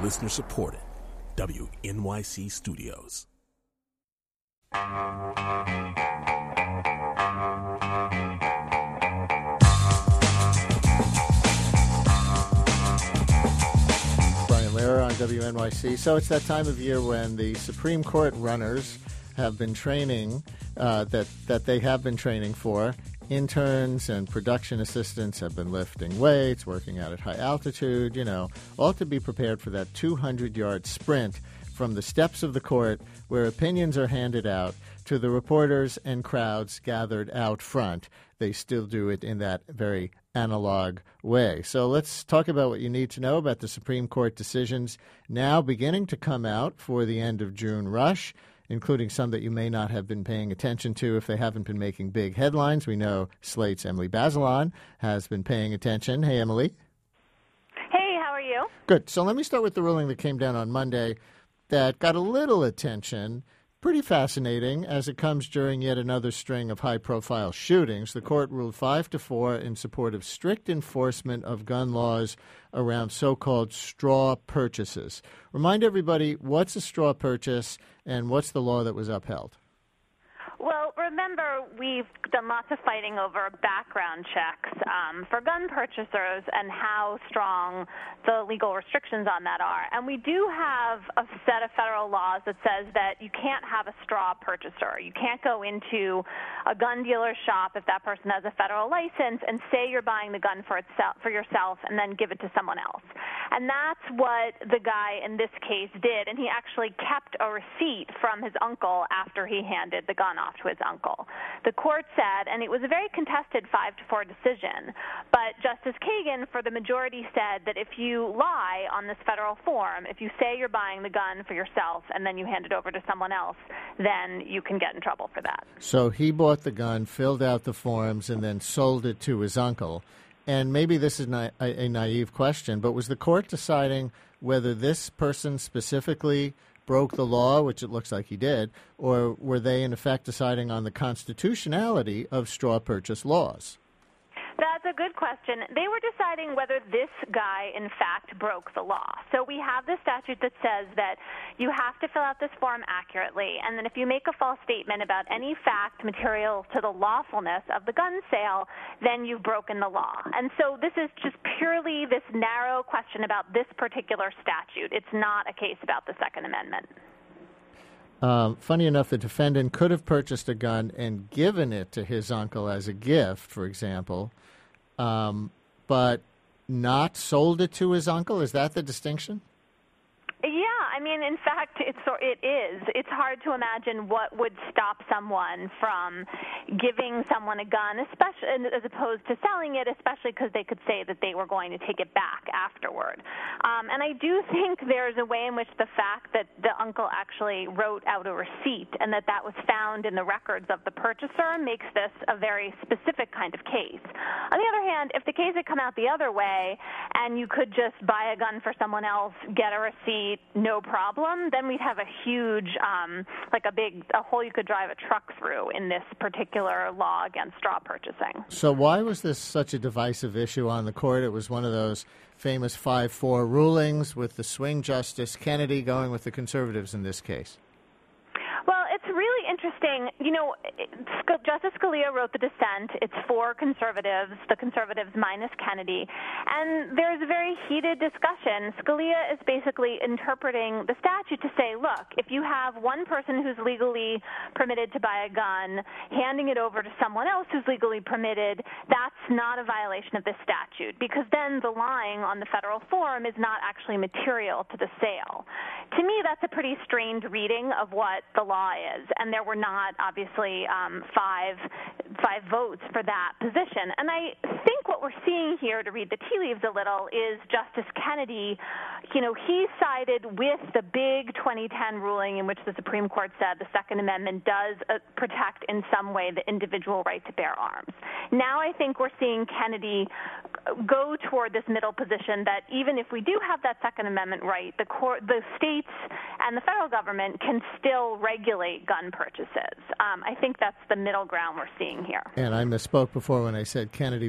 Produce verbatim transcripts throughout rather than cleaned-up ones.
Listener supported. W N Y C Studios. Brian Lehrer on W N Y C. So it's that time of year when the Supreme Court runners have been training, uh, that, that they have been training for. Interns and production assistants have been lifting weights, working out at high altitude, you know, all to be prepared for that two hundred yard sprint from the steps of the court where opinions are handed out to the reporters and crowds gathered out front. They still do it in that very analog way. So let's talk about what you need to know about the Supreme Court decisions now beginning to come out for the end of June rush, including some that you may not have been paying attention to if they haven't been making big headlines. We know Slate's Emily Bazelon has been paying attention. Hey, Emily. Hey, how are you? Good. So let me start with the ruling that came down on Monday that got a little attention. Pretty fascinating, as it comes during yet another string of high-profile shootings. The court ruled five to four in support of strict enforcement of gun laws around so-called straw purchases. Remind everybody, what's a straw purchase and what's the law that was upheld? Well, remember, we've done lots of fighting over background checks um, for gun purchasers and how strong the legal restrictions on that are. And we do have a set of federal laws that says that you can't have a straw purchaser. You can't go into a gun dealer's shop if that person has a federal license and say you're buying the gun for itself, for yourself and then give it to someone else. And that's what the guy in this case did. And he actually kept a receipt from his uncle after he handed the gun off to his uncle. The court said, and it was a very contested five to four decision, but Justice Kagan for the majority said that if you lie on this federal form, if you say you're buying the gun for yourself and then you hand it over to someone else, then you can get in trouble for that. So he bought the gun, filled out the forms, and then sold it to his uncle. And maybe this is na- a naive question, but was the court deciding whether this person specifically broke the law, which it looks like he did, or were they in effect deciding on the constitutionality of straw purchase laws? That's a good question. They were deciding whether this guy, in fact, broke the law. So we have the statute that says that you have to fill out this form accurately, and then if you make a false statement about any fact material to the lawfulness of the gun sale, then you've broken the law. And so this is just purely this narrow question about this particular statute. It's not a case about the Second Amendment. Um, funny enough, the defendant could have purchased a gun and given it to his uncle as a gift, for example, um, but not sold it to his uncle. Is that the distinction? Yeah, I mean, in fact, it's, it is. It's hard to imagine what would stop someone from giving someone a gun, especially as opposed to selling it, especially because they could say that they were going to take it back afterward. Um, and I do think there's a way in which the fact that the uncle actually wrote out a receipt and that that was found in the records of the purchaser makes this a very specific kind of case. On the other hand, if the case had come out the other way and you could just buy a gun for someone else, get a receipt, no problem, then we'd have a huge, um, like a big, a hole you could drive a truck through in this particular law against straw purchasing. So why was this such a divisive issue on the court? It was one of those famous five four rulings with the swing Justice Kennedy going with the conservatives in this case. Well, it's really interesting. You know, Justice Scalia wrote the dissent. It's for conservatives, the conservatives minus Kennedy. And there's a very heated discussion. Scalia is basically interpreting the statute to say, look, if you have one person who's legally permitted to buy a gun, handing it over to someone else who's legally permitted, that's not a violation of this statute, because then the lying on the federal form is not actually material to the sale. To me, that's a pretty strained reading of what the law is, and there were not, obviously, um, five five votes for that position. And I think what we're seeing here, to read the tea leaves a little, is Justice Kennedy, you know, he sided with the big twenty ten ruling in which the Supreme Court said the Second Amendment does uh, protect in some way the individual right to bear arms. Now I think we're seeing Kennedy go toward this middle position that even if we do have that Second Amendment right, the court, the states and the federal government can still regulate gun purchases. Um, I think that's the middle ground we're seeing here. And I misspoke before when I said Kennedy voted with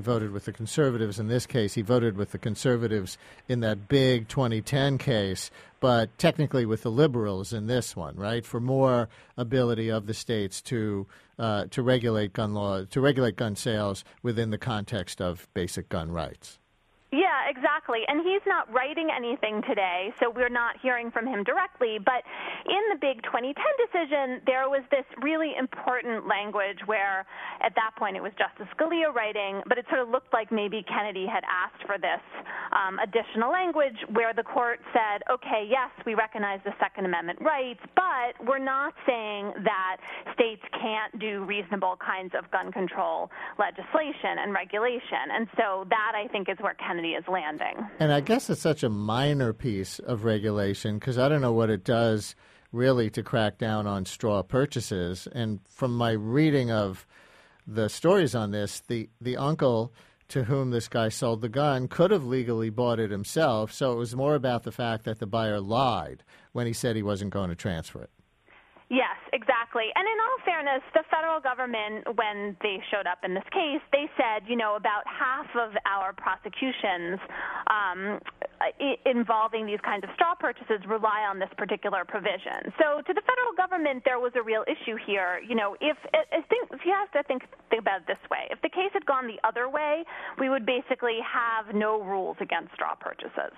with the conservatives in this case. He voted with the conservatives in that big twenty ten case, but technically with the liberals in this one, right? For more ability of the states to uh, to regulate gun law, to regulate gun sales within the context of basic gun rights. Yeah, exactly. And he's not writing anything today, so we're not hearing from him directly. But in the big twenty ten decision, there was this really important language where at that point it was Justice Scalia writing, but it sort of looked like maybe Kennedy had asked for this um, additional language where the court said, okay, yes, we recognize the Second Amendment rights, but we're not saying that states can't do reasonable kinds of gun control legislation and regulation. And so that, I think, is where Kennedy is landing. And I guess it's such a minor piece of regulation because I don't know what it does really to crack down on straw purchases. And from my reading of the stories on this, the, the uncle to whom this guy sold the gun could have legally bought it himself. So it was more about the fact that the buyer lied when he said he wasn't going to transfer it. Yes, exactly. And in all fairness, the federal government, when they showed up in this case, they said, you know, about half of our prosecutions um, I- involving these kinds of straw purchases rely on this particular provision. So to the federal government, there was a real issue here. You know, if I think if you have to think, think about it this way, if the case had gone the other way, we would basically have no rules against straw purchases.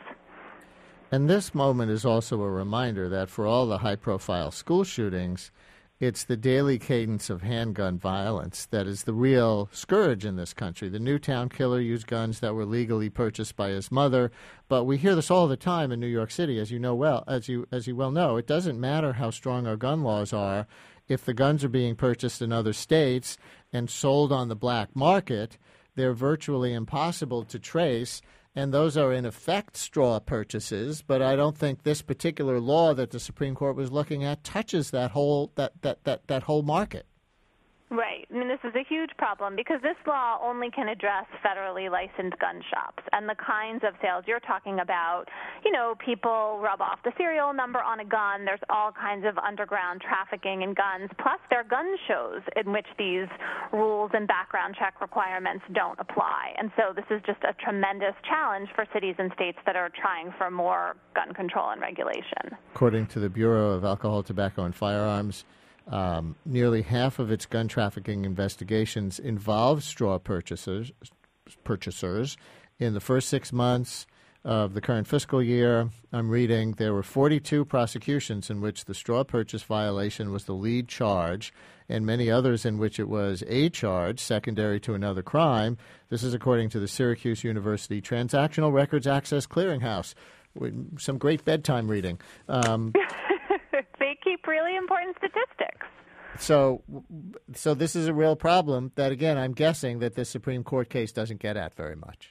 And this moment is also a reminder that for all the high-profile school shootings, it's the daily cadence of handgun violence that is the real scourge in this country. The Newtown killer used guns that were legally purchased by his mother, but we hear this all the time in New York City, as you know well, as you as you well know. It doesn't matter how strong our gun laws are if the guns are being purchased in other states and sold on the black market. They're virtually impossible to trace. And those are, in effect, straw purchases. But I don't think this particular law that the Supreme Court was looking at touches that whole that, that, that, that whole market. Right. I mean, this is a huge problem because this law only can address federally licensed gun shops. And the kinds of sales you're talking about, you know, people rub off the serial number on a gun. There's all kinds of underground trafficking in guns. Plus, there are gun shows in which these rules and background check requirements don't apply. And so this is just a tremendous challenge for cities and states that are trying for more gun control and regulation. According to the Bureau of Alcohol, Tobacco, and Firearms, Um, nearly half of its gun trafficking investigations involve straw purchasers. Purchasers. In the first six months of the current fiscal year, I'm reading, there were forty-two prosecutions in which the straw purchase violation was the lead charge, and many others in which it was a charge secondary to another crime. This is according to the Syracuse University Transactional Records Access Clearinghouse. Some great bedtime reading. Um, They keep really important statistics. So so this is a real problem that, again, I'm guessing that this Supreme Court case doesn't get at very much.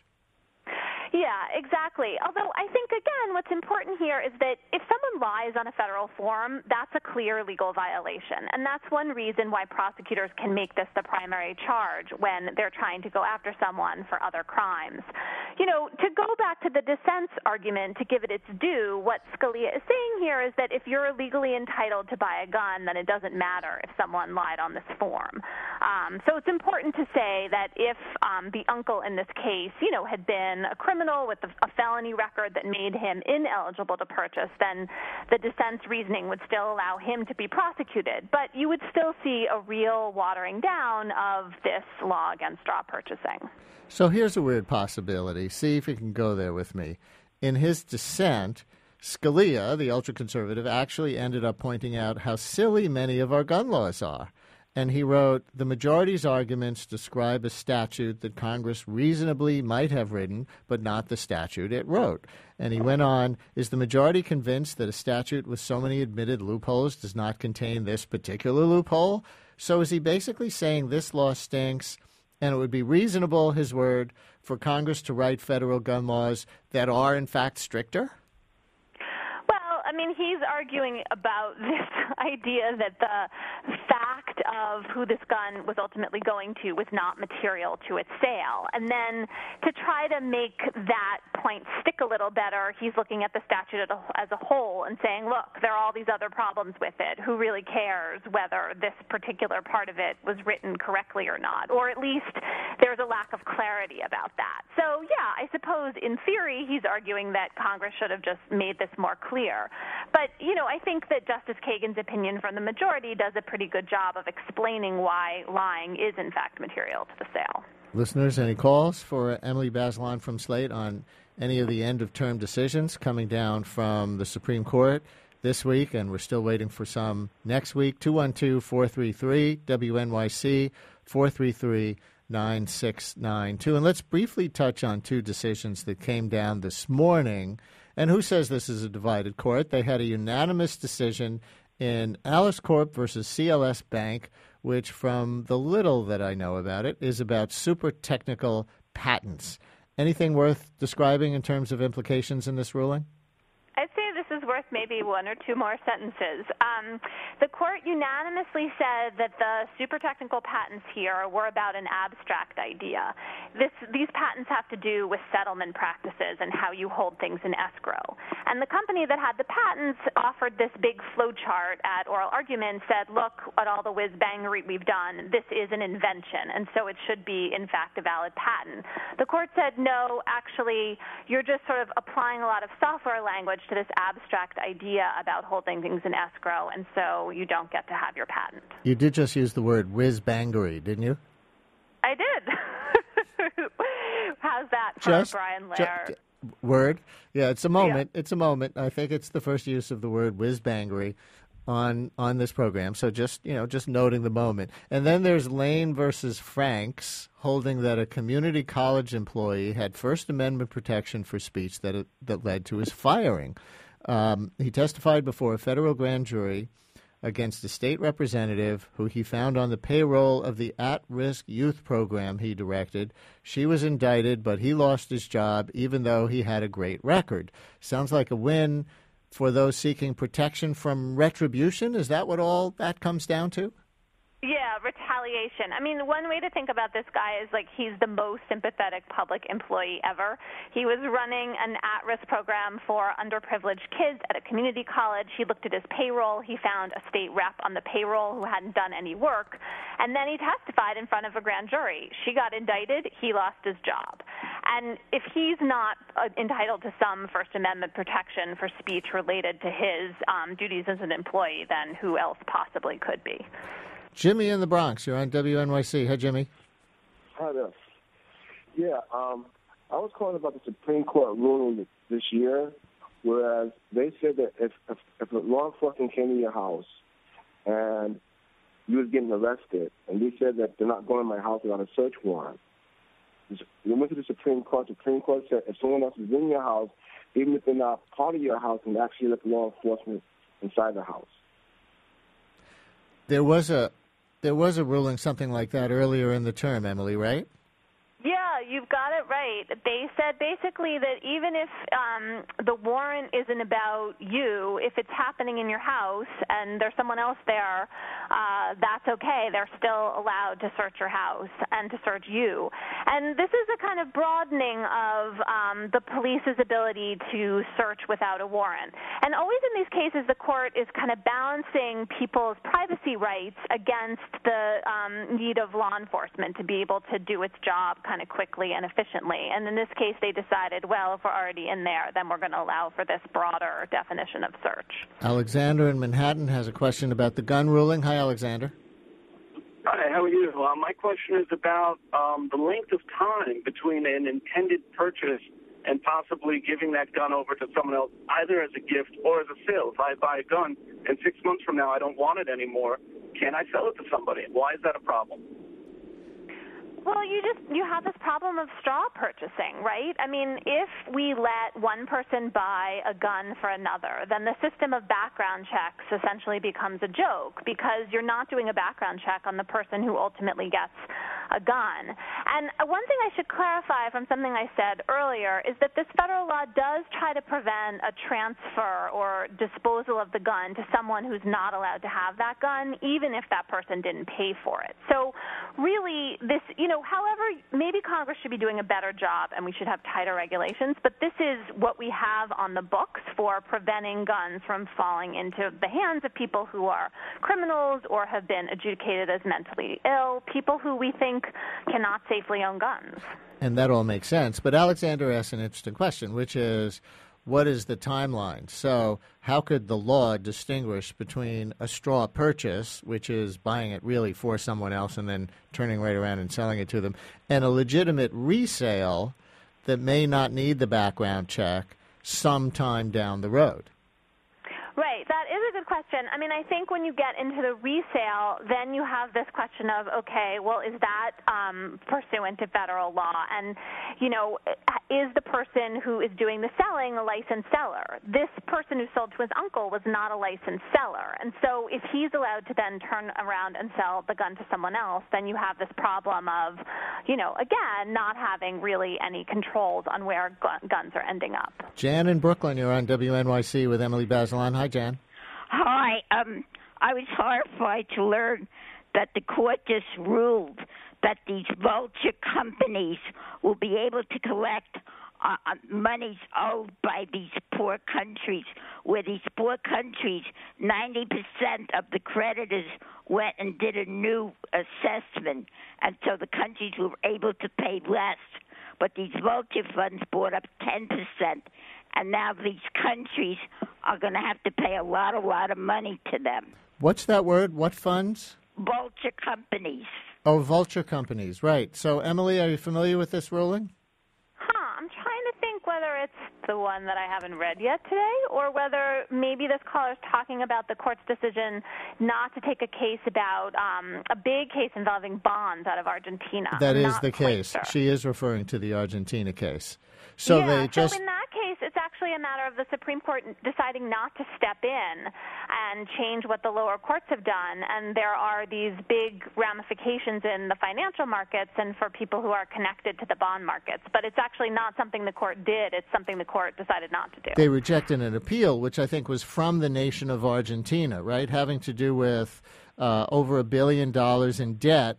Yeah, exactly. Although I think, again, what's important here is that if someone lies on a federal form, that's a clear legal violation. And that's one reason why prosecutors can make this the primary charge when they're trying to go after someone for other crimes. You know, to go back to the dissent's argument, to give it its due, what Scalia is saying here is that if you're legally entitled to buy a gun, then it doesn't matter if someone lied on this form. Um, so it's important to say that if um, the uncle in this case, you know, had been a criminal with a felony record that made him ineligible to purchase, then the dissent's reasoning would still allow him to be prosecuted. But you would still see a real watering down of this law against straw purchasing. So here's a weird possibility. See if you can go there with me. In his dissent, Scalia, the ultra-conservative, actually ended up pointing out how silly many of our gun laws are. And he wrote, the majority's arguments describe a statute that Congress reasonably might have written, but not the statute it wrote. And he went on, is the majority convinced that a statute with so many admitted loopholes does not contain this particular loophole? So is he basically saying this law stinks, and it would be reasonable, his word, for Congress to write federal gun laws that are, in fact, stricter? I mean, he's arguing about this idea that the fact of who this gun was ultimately going to was not material to its sale. And then to try to make that point stick a little better, he's looking at the statute as a whole and saying, look, there are all these other problems with it. Who really cares whether this particular part of it was written correctly or not? Or at least there's a lack of clarity about that. So, yeah, I suppose in theory he's arguing that Congress should have just made this more clear. But, you know, I think that Justice Kagan's opinion from the majority does a pretty good job of explaining why lying is, in fact, material to the sale. Listeners, any calls for Emily Bazelon from Slate on any of the end-of-term decisions coming down from the Supreme Court this week, and we're still waiting for some next week? two one two, four three three, W N Y C, four three three, nine six nine two. And let's briefly touch on two decisions that came down this morning. And who says this is a divided court? They had a unanimous decision in Alice Corp versus C L S Bank, which, from the little that I know about it, is about super technical patents. Anything worth describing in terms of implications in this ruling? I'd say this is worth maybe one or two more sentences. Um, the court unanimously said that the super technical patents here were about an abstract idea. This, these patents have to do with settlement practices and how you hold things in escrow. And the company that had the patents offered this big flow chart at oral argument, said, look at all the whiz-bangery we've done. This is an invention, and so it should be, in fact, a valid patent. The court said, no, actually, you're just sort of applying a lot of software language to this abstract idea about holding things in escrow, and so you don't get to have your patent. You did just use the word whiz-bangery, didn't you? I did. How's that for just, Brian Lehrer? Just, word? Yeah, it's a moment. Yeah. It's a moment. I think it's the first use of the word whiz-bangery on on this program. So just, you know, just noting the moment. And then there's Lane versus Franks, holding that a community college employee had First Amendment protection for speech that that led to his firing. Um, he testified before a federal grand jury against a state representative who he found on the payroll of the at-risk youth program he directed. She was indicted, but he lost his job even though he had a great record. Sounds like a win for those seeking protection from retribution. Is that what all that comes down to? Yeah, retaliation. I mean, one way to think about this guy is like he's the most sympathetic public employee ever. He was running an at-risk program for underprivileged kids at a community college. He looked at his payroll. He found a state rep on the payroll who hadn't done any work. And then he testified in front of a grand jury. She got indicted. He lost his job. And if he's not uh, entitled to some First Amendment protection for speech related to his um, duties as an employee, then who else possibly could be? Jimmy in the Bronx, you're on W N Y C. Hi, Jimmy. Hi there. Yeah, um, I was calling about the Supreme Court ruling this year, whereas they said that if, if, if a law enforcement came to your house and you was getting arrested, and they said that they're not going to my house without a search warrant, we went to the Supreme Court. The Supreme Court said if someone else is in your house, even if they're not part of your house, and actually let the law enforcement inside the house. There was a There was a ruling something like that earlier in the term, Emily, right? Yeah, you've got it right. They said basically that even if um, the warrant isn't about you, if it's happening in your house and there's someone else there, uh, that's okay. They're still allowed to search your house and to search you. And this is a kind of broadening of um, the police's ability to search without a warrant. And always in these cases, the court is kind of balancing people's privacy rights against the um, need of law enforcement to be able to do its job kind of quickly and efficiently. And in this case, they decided, well, if we're already in there, then we're going to allow for this broader definition of search. Alexander in Manhattan has a question about the gun ruling. Hi, Alexander. Hi, how are you? Uh, my question is about um, the length of time between an intended purchase and possibly giving that gun over to someone else, either as a gift or as a sale. If I buy a gun and six months from now I don't want it anymore, can I sell it to somebody? Why is that a problem? Well, you just you have this problem of straw purchasing, right? I mean, if we let one person buy a gun for another, then the system of background checks essentially becomes a joke because you're not doing a background check on the person who ultimately gets a gun. And one thing I should clarify from something I said earlier is that this federal law does try to prevent a transfer or disposal of the gun to someone who's not allowed to have that gun, even if that person didn't pay for it. So really, this, you know, however, maybe Congress should be doing a better job and we should have tighter regulations, but this is what we have on the books for preventing guns from falling into the hands of people who are criminals or have been adjudicated as mentally ill, people who we think cannot safely own guns. And that all makes sense. But Alexander asked an interesting question, which is, what is the timeline? So how could the law distinguish between a straw purchase, which is buying it really for someone else and then turning right around and selling it to them, and a legitimate resale that may not need the background check sometime down the road? Right. That is a good question. I mean, I think when you get into the resale, then you have this question of, okay, well, is that um, pursuant to federal law? And, you know, is the person who is doing the selling a licensed seller? This person who sold to his uncle was not a licensed seller. And so if he's allowed to then turn around and sell the gun to someone else, then you have this problem of, you know, again, not having really any controls on where gu- guns are ending up. Jan in Brooklyn, you're on W N Y C with Emily Bazelon. Hi, Jan. Hi. Um, I was horrified to learn that the court just ruled that these vulture companies will be able to collect uh, monies owed by these poor countries, where these poor countries, ninety percent of the creditors went and did a new assessment, and so the countries were able to pay less. But these vulture funds brought up ten percent, and now these countries are going to have to pay a lot, a lot of money to them. What's that word? What funds? Vulture companies. Oh, vulture companies, right. So, Emily, are you familiar with this ruling? Huh, I'm trying to think whether it's the one that I haven't read yet today, or whether maybe this caller is talking about the court's decision not to take a case about um, a big case involving bonds out of Argentina. That I'm is not the quite case. sure. She is referring to the Argentina case. So yeah, they just so in that case, it's actually a matter of the Supreme Court deciding not to step in and change what the lower courts have done. And there are these big ramifications in the financial markets and for people who are connected to the bond markets. But it's actually not something the court did. It's something the court decided not to do. They rejected an appeal, which I think was from the nation of Argentina, right, having to do with uh, over a billion dollars in debt.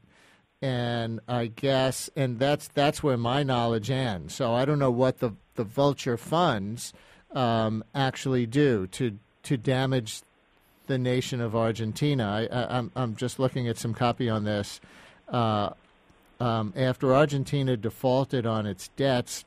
And I guess, and that's that's where my knowledge ends. So I don't know what the, the vulture funds um, actually do to to damage the nation of Argentina. I, I, I'm I'm just looking at some copy on this. Uh, um, after Argentina defaulted on its debts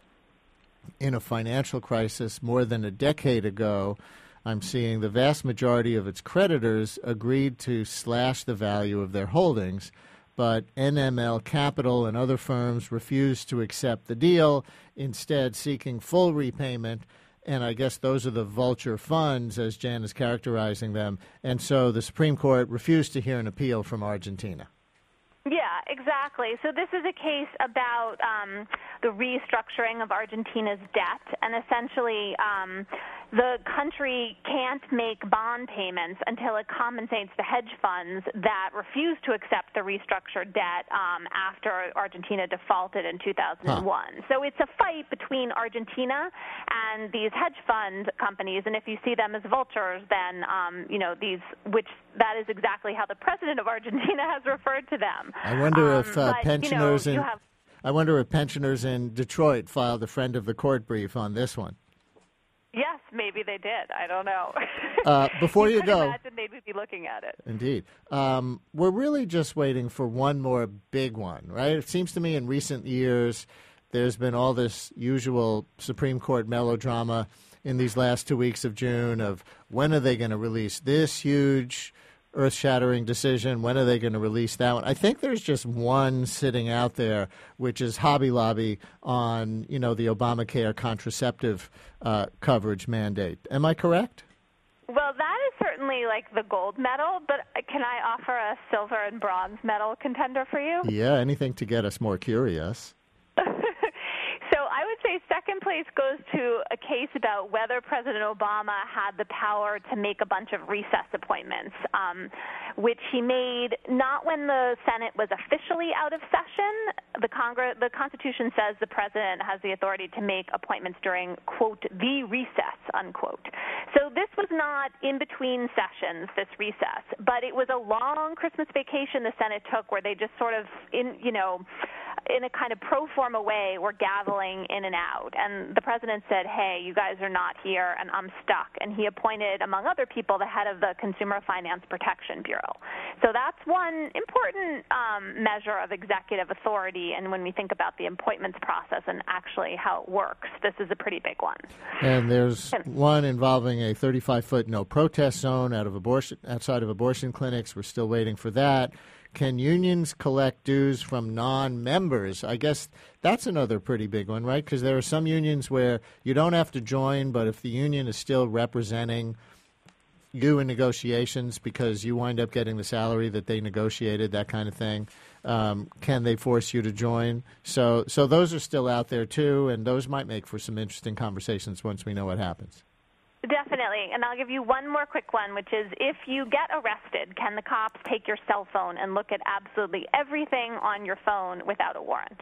in a financial crisis more than a decade ago, I'm seeing the vast majority of its creditors agreed to slash the value of their holdings. But N M L Capital and other firms refused to accept the deal, instead seeking full repayment. And I guess those are the vulture funds, as Jan is characterizing them. And so the Supreme Court refused to hear an appeal from Argentina. Yeah, exactly. So this is a case about um, the restructuring of Argentina's debt, and essentially um, the country can't make bond payments until it compensates the hedge funds that refuse to accept the restructured debt um, after Argentina defaulted in two thousand one. Huh. So it's a fight between Argentina and these hedge fund companies, and if you see them as vultures, then um, you know these, which that is exactly how the president of Argentina has referred to them. I wonder um, if uh, but, pensioners you know, you in have, I wonder if pensioners in Detroit filed a friend of the court brief on this one. Yes, maybe they did. I don't know. Uh, before you, you go, imagine they would be looking at it. Indeed, um, we're really just waiting for one more big one, right? It seems to me in recent years there's been all this usual Supreme Court melodrama in these last two weeks of June of when are they going to release this huge earth-shattering decision? When are they going to release that one? I think there's just one sitting out there, which is Hobby Lobby on, you know, the Obamacare contraceptive uh, coverage mandate. Am I correct? Well, that is certainly like the gold medal, but can I offer a silver and bronze medal contender for you? Yeah, anything to get us more curious. So I would should say second place goes to a case about whether President Obama had the power to make a bunch of recess appointments, um, which he made not when the Senate was officially out of session. The Congress, the Constitution says the president has the authority to make appointments during, quote, the recess, unquote. So this was not in between sessions, this recess, but it was a long Christmas vacation the Senate took where they just sort of, in you know, in a kind of pro forma way, were gaveling in and out. And the president said, hey, you guys are not here, and I'm stuck. And he appointed, among other people, the head of the Consumer Finance Protection Bureau. So that's one important um, measure of executive authority. And when we think about the appointments process and actually how it works, this is a pretty big one. And there's one involving a thirty-five foot no protest zone out of abortion, outside of abortion clinics. We're still waiting for that. Can unions collect dues from non-members? I guess that's another pretty big one, right? Because there are some unions where you don't have to join, but if the union is still representing you in negotiations because you wind up getting the salary that they negotiated, that kind of thing, um, can they force you to join? So, so those are still out there, too, and those might make for some interesting conversations once we know what happens. Definitely. And I'll give you one more quick one, which is if you get arrested, can the cops take your cell phone and look at absolutely everything on your phone without a warrant?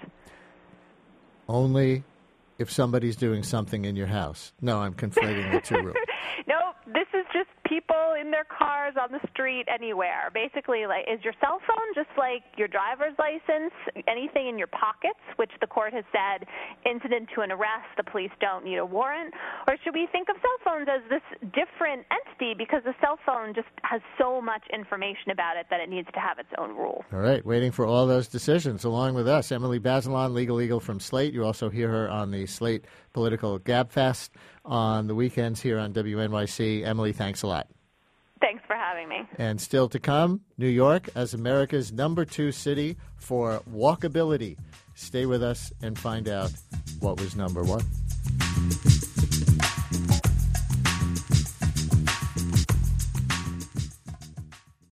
Only if somebody's doing something in your house. No, I'm conflating the two rules. Nope. This is just people in their cars on the street anywhere. Basically, like, is your cell phone just like your driver's license, anything in your pockets, which the court has said incident to an arrest, the police don't need a warrant? Or should we think of cell phones as this different entity because the cell phone just has so much information about it that it needs to have its own rule? All right, waiting for all those decisions. Along with us, Emily Bazelon, Legal Eagle from Slate. You also hear her on the Slate Political Gabfest on the weekends here on W N Y C. Emily, thanks a lot. Thanks for having me. And still to come, New York as America's number two city for walkability. Stay with us and find out what was number one.